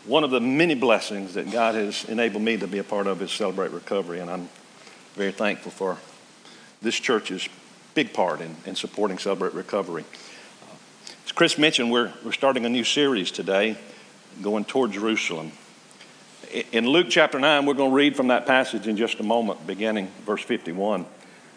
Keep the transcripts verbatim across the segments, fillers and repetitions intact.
One of the many blessings that God has enabled me to be a part of is Celebrate Recovery, and I'm very thankful for this church's big part in, in supporting Celebrate Recovery. Uh, as Chris mentioned, we're, we're starting a new series today, going toward Jerusalem. In, in Luke chapter nine, we're going to read from that passage in just a moment, beginning verse fifty-one.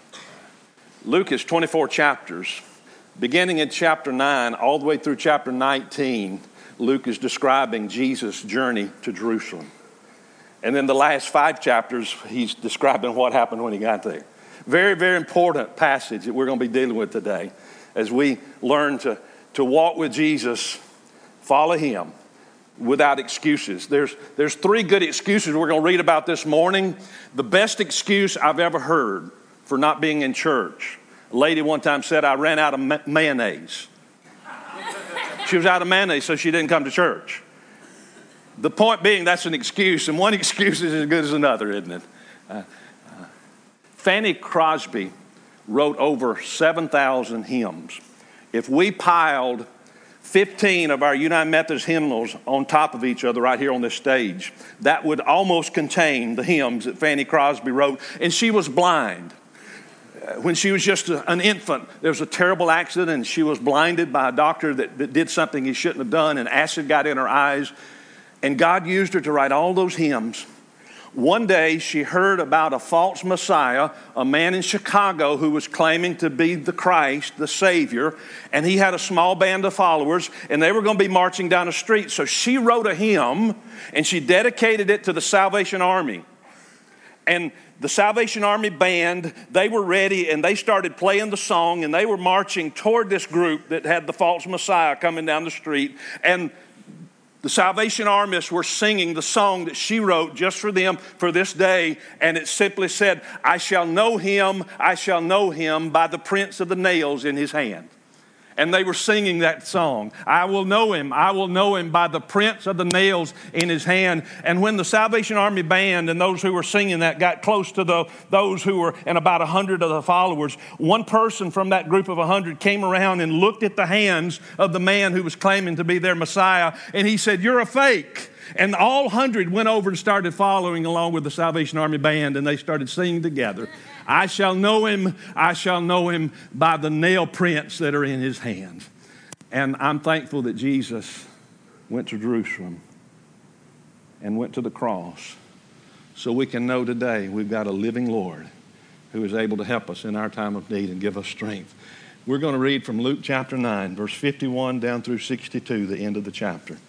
Luke is twenty-four chapters. Beginning in chapter nine, all the way through chapter nineteen, Luke is describing Jesus' journey to Jerusalem. And then the last five chapters, he's describing what happened when he got there. Very, very important passage that we're going to be dealing with today as we learn to, to walk with Jesus, follow him without excuses. There's, there's three good excuses we're going to read about this morning. The best excuse I've ever heard for not being in church. A lady one time said, I ran out of ma- mayonnaise. She was out of mayonnaise, so she didn't come to church. The point being, that's an excuse, and one excuse is as good as another, isn't it? Uh, uh, Fanny Crosby wrote over seven thousand hymns. If we piled fifteen of our United Methodist hymnals on top of each other right here on this stage, that would almost contain the hymns that Fanny Crosby wrote, and she was blind. When she was just an infant, there was a terrible accident, and she was blinded by a doctor that, that did something he shouldn't have done, and acid got in her eyes. And God used her to write all those hymns. One day, she heard about a false Messiah, a man in Chicago who was claiming to be the Christ, the Savior, and he had a small band of followers, and they were going to be marching down the street. So she wrote a hymn, and she dedicated it to the Salvation Army. And the Salvation Army band, they were ready, and they started playing the song, and they were marching toward this group that had the false Messiah coming down the street. And the Salvation Armists were singing the song that she wrote just for them for this day, and it simply said, I shall know him, I shall know him by the prints of the nails in his hand. And they were singing that song. I will know him. I will know him by the prints of the nails in his hand. And when the Salvation Army band and those who were singing that got close to the those who were, and about a hundred of the followers, one person from that group of a hundred came around and looked at the hands of the man who was claiming to be their Messiah. And he said, you're a fake. And all hundred went over and started following along with the Salvation Army band, and they started singing together. I shall know him, I shall know him by the nail prints that are in his hands. And I'm thankful that Jesus went to Jerusalem and went to the cross so we can know today we've got a living Lord who is able to help us in our time of need and give us strength. We're going to read from Luke chapter nine, verse fifty-one down through sixty-two, the end of the chapter.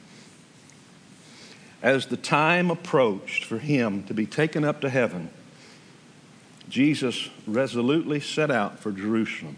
As the time approached for him to be taken up to heaven, Jesus resolutely set out for Jerusalem.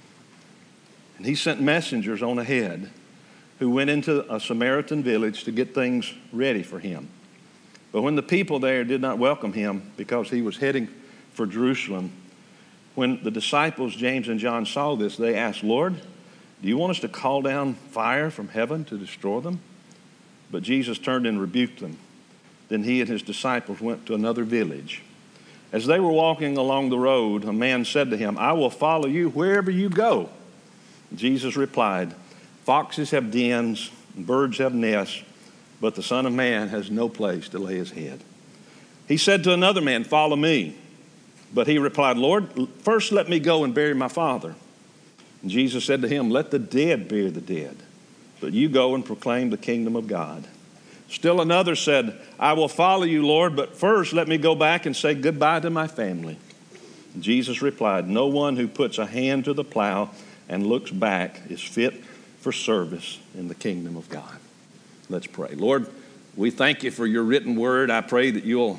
And he sent messengers on ahead who went into a Samaritan village to get things ready for him. But when the people there did not welcome him because he was heading for Jerusalem, when the disciples, James and John, saw this, they asked, Lord, do you want us to call down fire from heaven to destroy them? But Jesus turned and rebuked them. Then he and his disciples went to another village. As they were walking along the road, a man said to him, I will follow you wherever you go. Jesus replied, foxes have dens, and birds have nests, but the Son of Man has no place to lay his head. He said to another man, follow me. But he replied, Lord, first let me go and bury my father. And Jesus said to him, let the dead bury the dead, but you go and proclaim the kingdom of God. Still another said, I will follow you, Lord, but first let me go back and say goodbye to my family. Jesus replied, no one who puts a hand to the plow and looks back is fit for service in the kingdom of God. Let's pray. Lord, we thank you for your written word. I pray that you'll,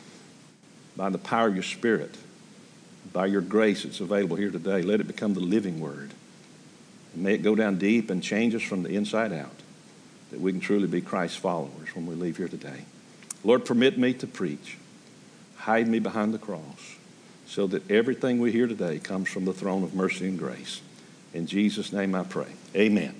by the power of your Spirit, by your grace that's available here today, let it become the living word. And may it go down deep and change us from the inside out, that we can truly be Christ's followers when we leave here today. Lord, permit me to preach. Hide me behind the cross so that everything we hear today comes from the throne of mercy and grace. In Jesus' name I pray. Amen.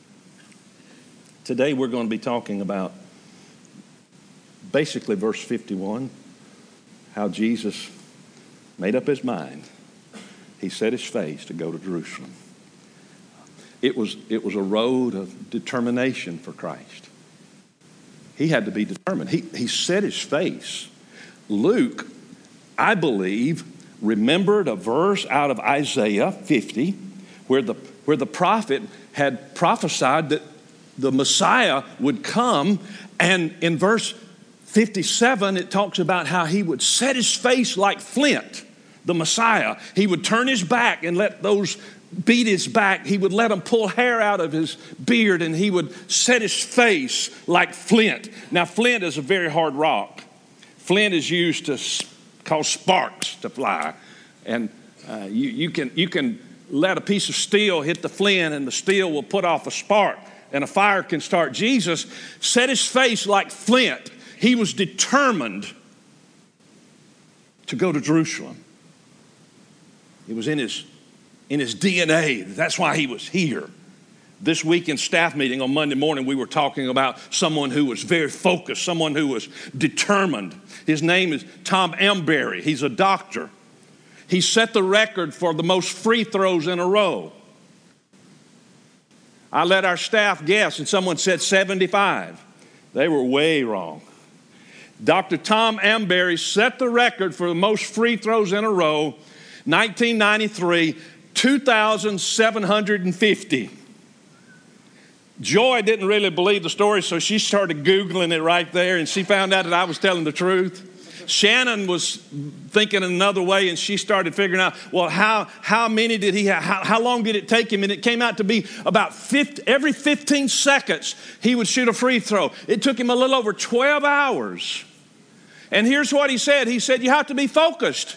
Today we're going to be talking about basically verse fifty-one, how Jesus made up his mind. He set his face to go to Jerusalem. It was, it was a road of determination for Christ. He had to be determined. He, he set his face. Luke, I believe, remembered a verse out of Isaiah fifty where the, where the prophet had prophesied that the Messiah would come. And in verse fifty-seven, it talks about how he would set his face like flint, the Messiah. He would turn his back and let those beat his back. He would let them pull hair out of his beard, and he would set his face like flint. Now, flint is a very hard rock. Flint is used to cause sparks to fly. And uh, you, you, can, you can let a piece of steel hit the flint, and the steel will put off a spark, and a fire can start. Jesus set his face like flint. He was determined to go to Jerusalem. It was in his in his D N A. That's why he was here. This week in staff meeting on Monday morning, we were talking about someone who was very focused, someone who was determined. His name is Tom Embury. He's a doctor. He set the record for the most free throws in a row. I let our staff guess, and someone said seventy-five. They were way wrong. Doctor Tom Embury set the record for the most free throws in a row, nineteen ninety-three, two thousand seven hundred fifty. Joy didn't really believe the story, so she started Googling it right there, and she found out that I was telling the truth. Shannon was thinking another way, and she started figuring out, well, how, how many did he have? How, how long did it take him? And it came out to be about fifty, every fifteen seconds, he would shoot a free throw. It took him a little over twelve hours. And here's what he said. He said, you have to be focused.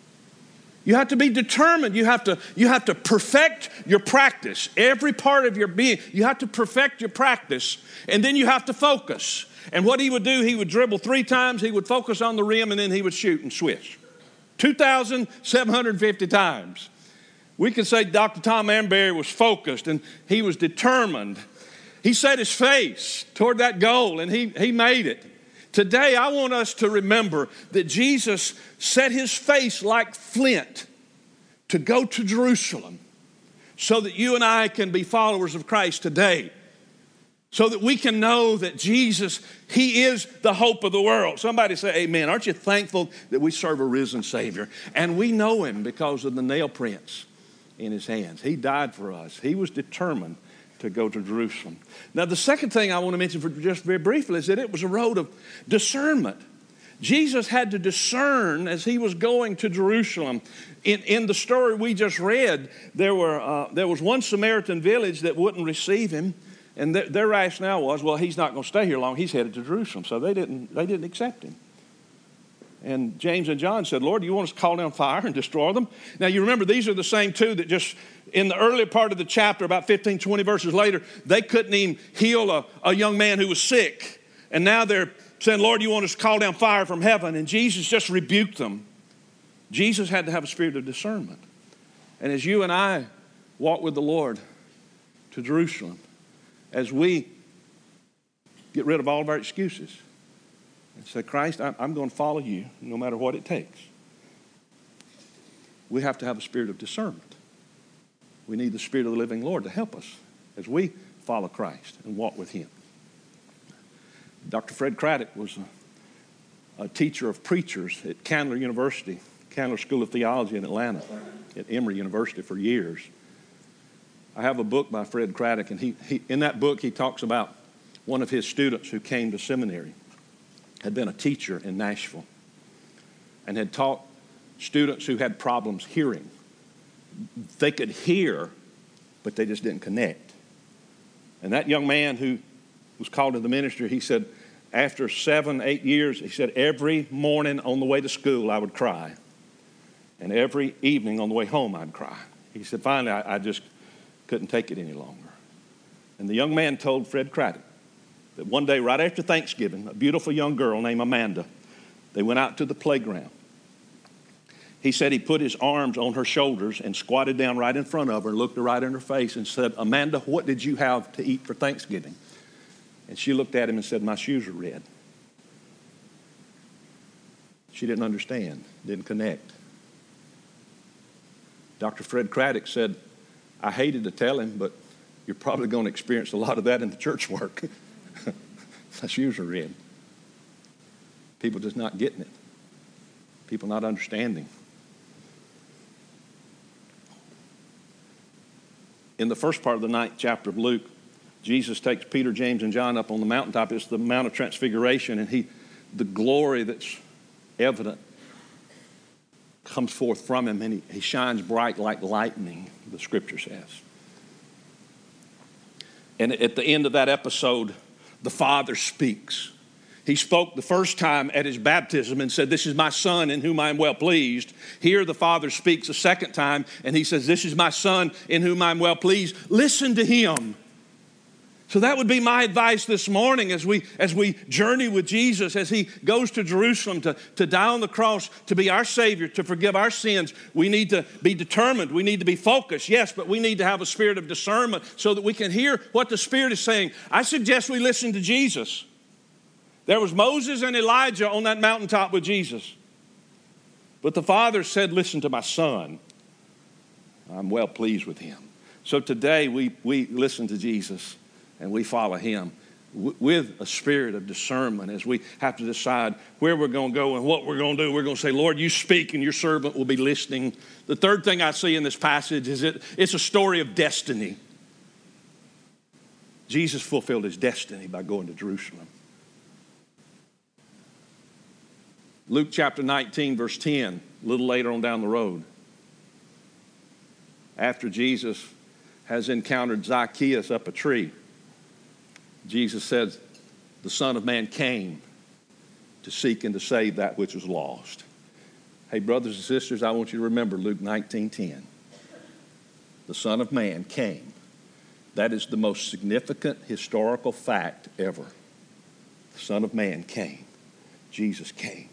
You have to be determined. You have to, you have to perfect your practice. Every part of your being, you have to perfect your practice, and then you have to focus. And what he would do, he would dribble three times, he would focus on the rim, and then he would shoot and switch. two thousand seven hundred fifty times. We could say Doctor Tom Embury was focused, and he was determined. He set his face toward that goal, and he, he made it. Today, I want us to remember that Jesus set his face like flint to go to Jerusalem so that you and I can be followers of Christ today, so that we can know that Jesus, he is the hope of the world. Somebody say amen. Aren't you thankful that we serve a risen Savior? And we know him because of the nail prints in his hands. He died for us. He was determined to go to Jerusalem. Now, the second thing I want to mention for just very briefly is that it was a road of discernment. Jesus had to discern as he was going to Jerusalem. In, in the story we just read, there were uh, there was one Samaritan village that wouldn't receive him, and th- their rationale was, well, he's not going to stay here long. He's headed to Jerusalem, so they didn't they didn't accept him. And James and John said, Lord, do you want us to call down fire and destroy them? Now, you remember, these are the same two that just in the earlier part of the chapter, about fifteen, twenty verses later, they couldn't even heal a, a young man who was sick. And now they're saying, Lord, you want us to call down fire from heaven? And Jesus just rebuked them. Jesus had to have a spirit of discernment. And as you and I walk with the Lord to Jerusalem, as we get rid of all of our excuses and say, Christ, I'm going to follow you no matter what it takes, we have to have a spirit of discernment. We need the Spirit of the living Lord to help us as we follow Christ and walk with him. Doctor Fred Craddock was a, a teacher of preachers at Candler University, Candler School of Theology in Atlanta, at Emory University for years. I have a book by Fred Craddock, and he, he in that book he talks about one of his students who came to seminary, had been a teacher in Nashville, and had taught students who had problems hearing. They could hear, but they just didn't connect. And that young man who was called to the ministry, he said, after seven, eight years, he said, every morning on the way to school, I would cry. And every evening on the way home, I'd cry. He said, finally, I, I just couldn't take it any longer. And the young man told Fred Craddock that one day, right after Thanksgiving, a beautiful young girl named Amanda, they went out to the playground. He said he put his arms on her shoulders and squatted down right in front of her and looked her right in her face and said, Amanda, what did you have to eat for Thanksgiving? And she looked at him and said, my shoes are red. She didn't understand, didn't connect. Doctor Fred Craddock said, I hated to tell him, but you're probably going to experience a lot of that in the church work. My shoes are red. People just not getting it. People not understanding. In the first part of the ninth chapter of Luke, Jesus takes Peter, James, and John up on the mountaintop. It's the Mount of Transfiguration, and he, the glory that's evident comes forth from him, and he, he shines bright like lightning, the scripture says. And at the end of that episode, the Father speaks. He spoke the first time at his baptism and said, "This is my Son in whom I am well pleased." Here the Father speaks a second time and he says, "This is my Son in whom I am well pleased. Listen to him." So that would be my advice this morning as we as we journey with Jesus, as he goes to Jerusalem to, to die on the cross, to be our Savior, to forgive our sins. We need to be determined. We need to be focused, yes, but we need to have a spirit of discernment so that we can hear what the Spirit is saying. I suggest we listen to Jesus. There was Moses and Elijah on that mountaintop with Jesus. But the Father said, "Listen to my Son. I'm well pleased with him." So today we, we listen to Jesus and we follow him w- with a spirit of discernment as we have to decide where we're going to go and what we're going to do. We're going to say, "Lord, you speak and your servant will be listening." The third thing I see in this passage is it, it's a story of destiny. Jesus fulfilled his destiny by going to Jerusalem. Luke chapter nineteen, verse ten, a little later on down the road. After Jesus has encountered Zacchaeus up a tree, Jesus says, "The Son of Man came to seek and to save that which was lost." Hey, brothers and sisters, I want you to remember Luke nineteen ten. The Son of Man came. That is the most significant historical fact ever. The Son of Man came. Jesus came.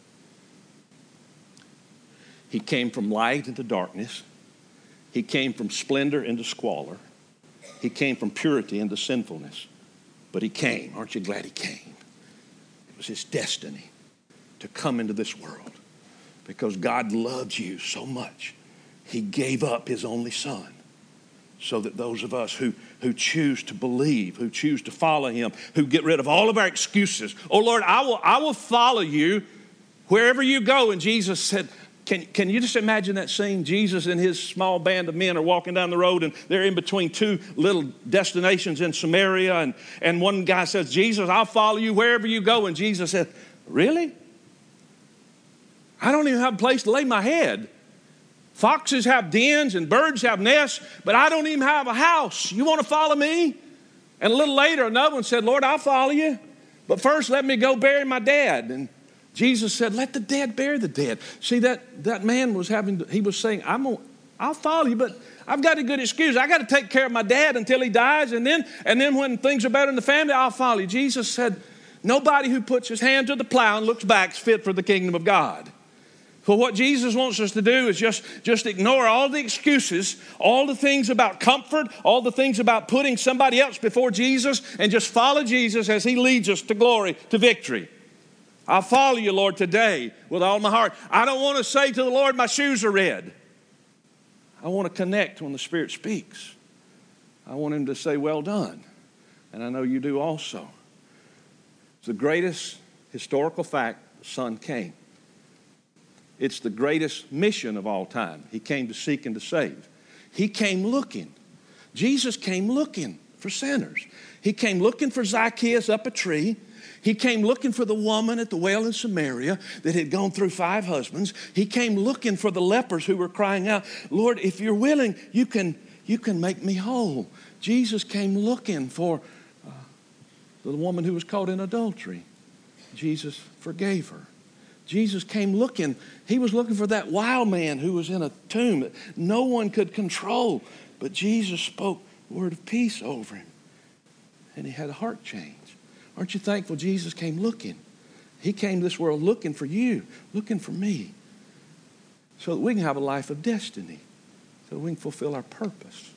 He came from light into darkness. He came from splendor into squalor. He came from purity into sinfulness. But he came. Aren't you glad he came? It was his destiny to come into this world because God loves you so much. He gave up his only Son so that those of us who, who choose to believe, who choose to follow him, who get rid of all of our excuses. "Oh, Lord, I will, I will follow you wherever you go." And Jesus said, Can, can you just imagine that scene? Jesus and his small band of men are walking down the road and they're in between two little destinations in Samaria. And, and one guy says, "Jesus, I'll follow you wherever you go." And Jesus said, "Really? I don't even have a place to lay my head. Foxes have dens and birds have nests, but I don't even have a house. You want to follow me?" And a little later, another one said, "Lord, I'll follow you, but first let me go bury my dad." And Jesus said, "Let the dead bury the dead." See, that, that man was having, he was saying, I'm gonna, I'll follow you, but I've got a good excuse. I got to take care of my dad until he dies, and then, and then when things are better in the family, I'll follow you. Jesus said, nobody who puts his hand to the plow and looks back is fit for the kingdom of God. So what Jesus wants us to do is just, just ignore all the excuses, all the things about comfort, all the things about putting somebody else before Jesus, and just follow Jesus as he leads us to glory, to victory. I'll follow you, Lord, today with all my heart. I don't want to say to the Lord, "My shoes are red." I want to connect when the Spirit speaks. I want him to say, "Well done." And I know you do also. It's the greatest historical fact: the Son came. It's the greatest mission of all time. He came to seek and to save. He came looking. Jesus came looking for sinners. He came looking for Zacchaeus up a tree. He came looking for the woman at the well in Samaria that had gone through five husbands. He came looking for the lepers who were crying out, "Lord, if you're willing, you can, you can make me whole." Jesus came looking for uh, the woman who was caught in adultery. Jesus forgave her. Jesus came looking. He was looking for that wild man who was in a tomb that no one could control. But Jesus spoke a word of peace over him. And he had a heart change. Aren't you thankful Jesus came looking? He came to this world looking for you, looking for me, so that we can have a life of destiny, so that we can fulfill our purpose.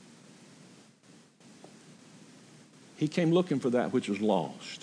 He came looking for that which was lost.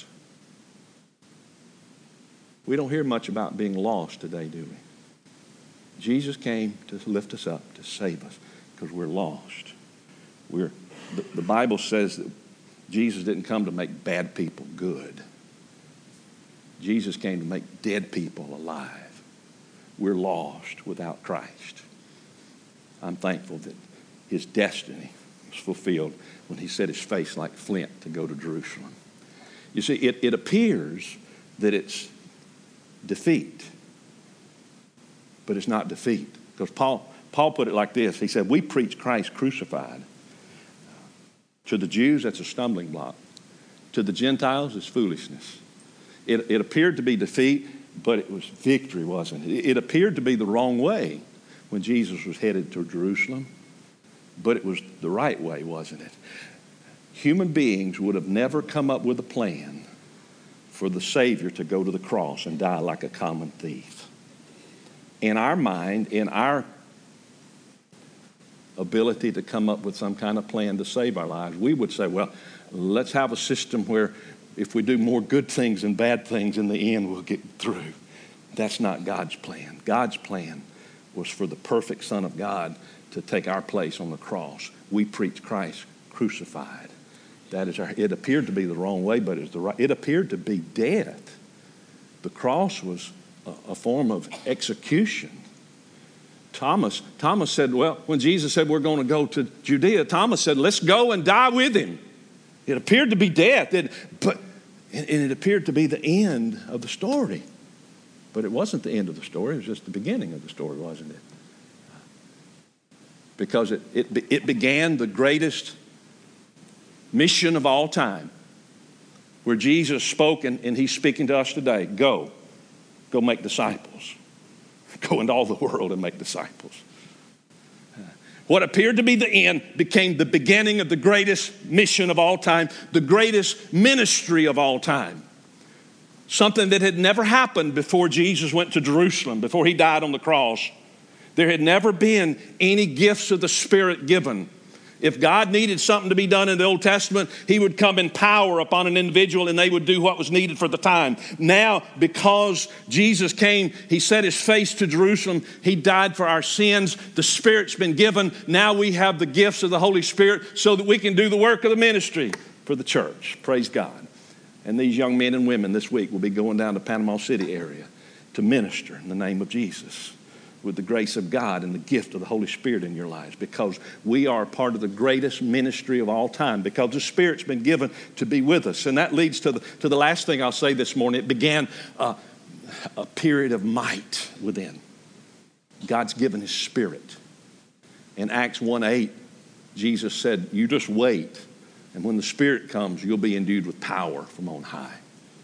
We don't hear much about being lost today, do we? Jesus came to lift us up, to save us, because we're lost. We're, the, the Bible says that Jesus didn't come to make bad people good. Jesus came to make dead people alive. We're lost without Christ. I'm thankful that his destiny was fulfilled when he set his face like flint to go to Jerusalem. You see, it, it appears that it's defeat, but it's not defeat. Because Paul, Paul put it like this. He said, we preach Christ crucified. To the Jews, that's a stumbling block. To the Gentiles, it's foolishness. It, it appeared to be defeat, but it was victory, wasn't it? It appeared to be the wrong way when Jesus was headed to Jerusalem, but it was the right way, wasn't it? Human beings would have never come up with a plan for the Savior to go to the cross and die like a common thief. In our mind, in our ability to come up with some kind of plan to save our lives, we would say, well, let's have a system where if we do more good things than bad things, in the end we'll get through. That's not God's plan. God's plan was for the perfect Son of God to take our place on the cross. We preach Christ crucified. That is our, it appeared to be the wrong way, but it was the right. It appeared to be death. The cross was a, a form of execution. Thomas, Thomas said, well, when Jesus said we're going to go to Judea, Thomas said, let's go and die with him. It appeared to be death, it, but and it appeared to be the end of the story. But it wasn't the end of the story. It was just the beginning of the story, wasn't it? Because it, it, it began the greatest mission of all time, where Jesus spoke, and, and he's speaking to us today. Go. Go make disciples. Go into all the world and make disciples. What appeared to be the end became the beginning of the greatest mission of all time, the greatest ministry of all time. Something that had never happened before Jesus went to Jerusalem, before he died on the cross. There had never been any gifts of the Spirit given. If God needed something to be done in the Old Testament, he would come in power upon an individual and they would do what was needed for the time. Now, because Jesus came, he set his face to Jerusalem. He died for our sins. The Spirit's been given. Now we have the gifts of the Holy Spirit so that we can do the work of the ministry for the church. Praise God. And these young men and women this week will be going down to Panama City area to minister in the name of Jesus, with the grace of God and the gift of the Holy Spirit in your lives, because we are part of the greatest ministry of all time, because the Spirit's been given to be with us. And that leads to the, to the last thing I'll say this morning. It began a, a period of might within. God's given his Spirit. In Acts one eight, Jesus said, you just wait, and when the Spirit comes, you'll be endued with power from on high.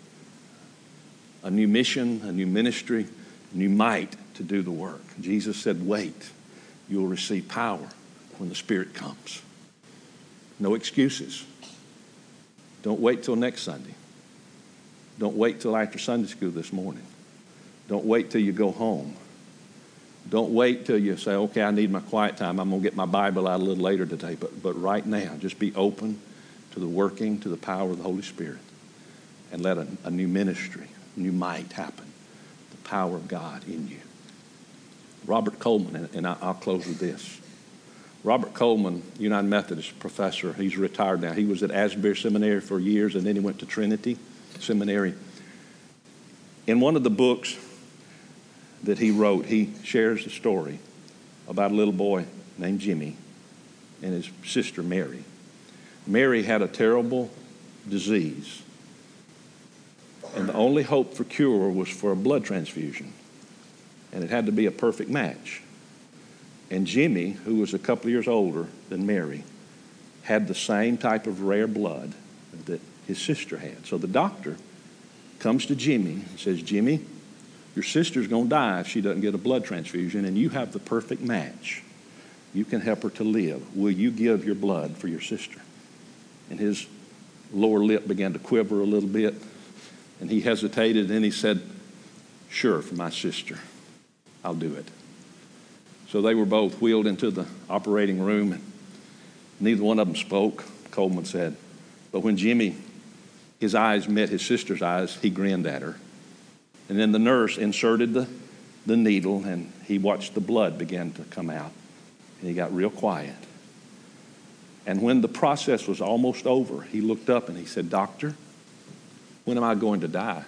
A new mission, a new ministry, new might to do the work. Jesus said, wait, you'll receive power when the Spirit comes. No excuses. Don't wait till next Sunday. Don't wait till after Sunday school this morning. Don't wait till you go home. Don't wait till you say, okay, I need my quiet time. I'm going to get my Bible out a little later today. But, but right now, just be open to the working, to the power of the Holy Spirit, and let a, a new ministry, new might happen. The power of God in you. Robert Coleman, and I'll close with this. Robert Coleman, United Methodist professor, he's retired now. He was at Asbury Seminary for years, and then he went to Trinity Seminary. In one of the books that he wrote, he shares the story about a little boy named Jimmy and his sister Mary. Mary had a terrible disease, and the only hope for cure was for a blood transfusion. And it had to be a perfect match. And Jimmy, who was a couple of years older than Mary, had the same type of rare blood that his sister had. So the doctor comes to Jimmy and says, Jimmy, your sister's going to die if she doesn't get a blood transfusion, and you have the perfect match. You can help her to live. Will you give your blood for your sister? And his lower lip began to quiver a little bit, and he hesitated, and then he said, sure, for my sister. I'll do it. So they were both wheeled into the operating room, and neither one of them spoke. Coleman said, but when Jimmy, his eyes met his sister's eyes, he grinned at her. And then the nurse inserted the, the needle, and he watched the blood begin to come out. And he got real quiet. And when the process was almost over, he looked up and he said, "Doctor, when am I going to die?"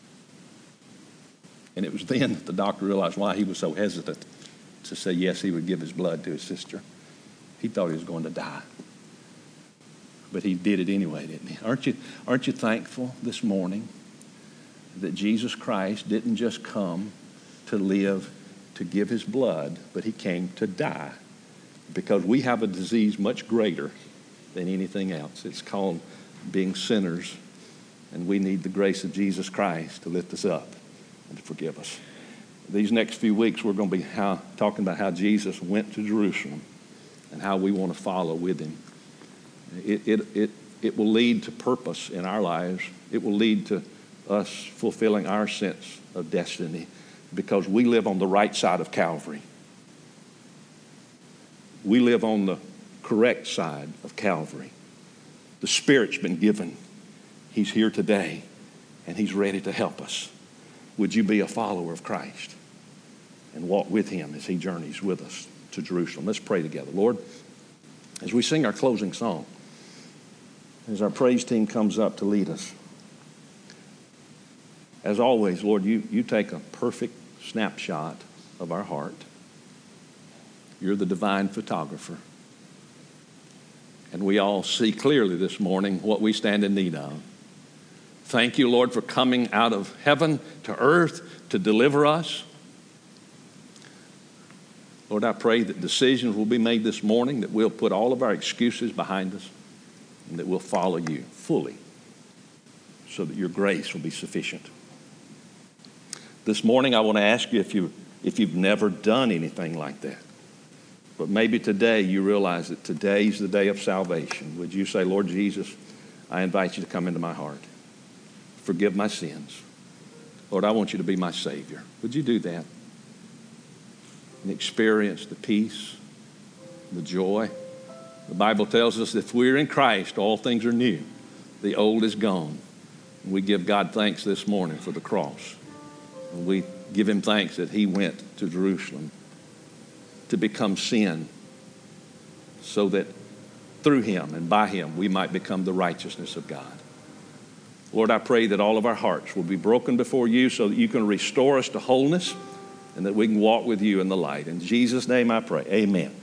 And it was then that the doctor realized why he was so hesitant to say yes, he would give his blood to his sister. He thought he was going to die. But he did it anyway, didn't he? Aren't you, aren't you thankful this morning that Jesus Christ didn't just come to live, to give his blood, but he came to die? Because we have a disease much greater than anything else. It's called being sinners, and we need the grace of Jesus Christ to lift us up and to forgive us. These next few weeks, we're going to be how, talking about how Jesus went to Jerusalem and how we want to follow with him. It, it, it, it will lead to purpose in our lives. It will lead to us fulfilling our sense of destiny because we live on the right side of Calvary. We live on the correct side of Calvary. The Spirit's been given. He's here today, and he's ready to help us. Would you be a follower of Christ and walk with him as he journeys with us to Jerusalem? Let's pray together. Lord, as we sing our closing song, as our praise team comes up to lead us, as always, Lord, you, you take a perfect snapshot of our heart. You're the divine photographer. And we all see clearly this morning what we stand in need of. Thank you, Lord, for coming out of heaven to earth to deliver us. Lord, I pray that decisions will be made this morning, that we'll put all of our excuses behind us, and that we'll follow you fully so that your grace will be sufficient. This morning, I want to ask you if, you, if you've never done anything like that. But maybe today you realize that today's the day of salvation. Would you say, Lord Jesus, I invite you to come into my heart. Forgive my sins. Lord, I want you to be my Savior. Would you do that? And experience the peace, the joy. The Bible tells us that if we're in Christ, all things are new. The old is gone. And we give God thanks this morning for the cross. And we give him thanks that he went to Jerusalem to become sin so that through him and by him we might become the righteousness of God. Lord, I pray that all of our hearts will be broken before you so that you can restore us to wholeness and that we can walk with you in the light. In Jesus' name I pray, amen.